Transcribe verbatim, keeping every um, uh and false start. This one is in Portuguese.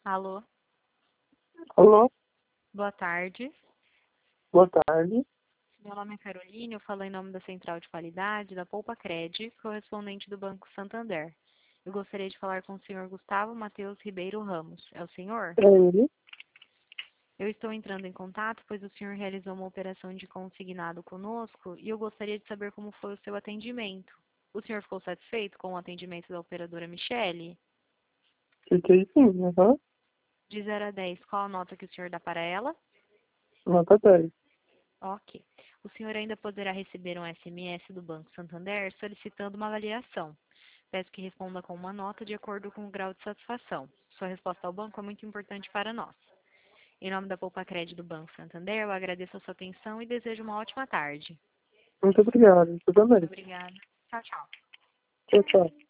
Alô, Alô, boa tarde. boa tarde. Meu nome é Caroline, eu falo em nome da Central de Qualidade da Poupa Cred, correspondente do Banco Santander. Eu gostaria de falar com o senhor Gustavo Matheus Ribeiro Ramos. É o senhor? É ele? Eu estou entrando em contato, pois o senhor realizou uma operação de consignado conosco e eu gostaria de saber como foi o seu atendimento. O senhor ficou satisfeito com o atendimento da operadora Michele? Fiquei sim, aham. De zero a dez, qual a nota que o senhor dá para ela? Nota dez. Ok. O senhor ainda poderá receber um S M S do Banco Santander solicitando uma avaliação. Peço que responda com uma nota de acordo com o grau de satisfação. Sua resposta ao banco é muito importante para nós. Em nome da Poupa Cred do Banco Santander, eu agradeço a sua atenção e desejo uma ótima tarde. Muito obrigado. Você Muito também. obrigada. Tchau, tchau. Tchau, tchau.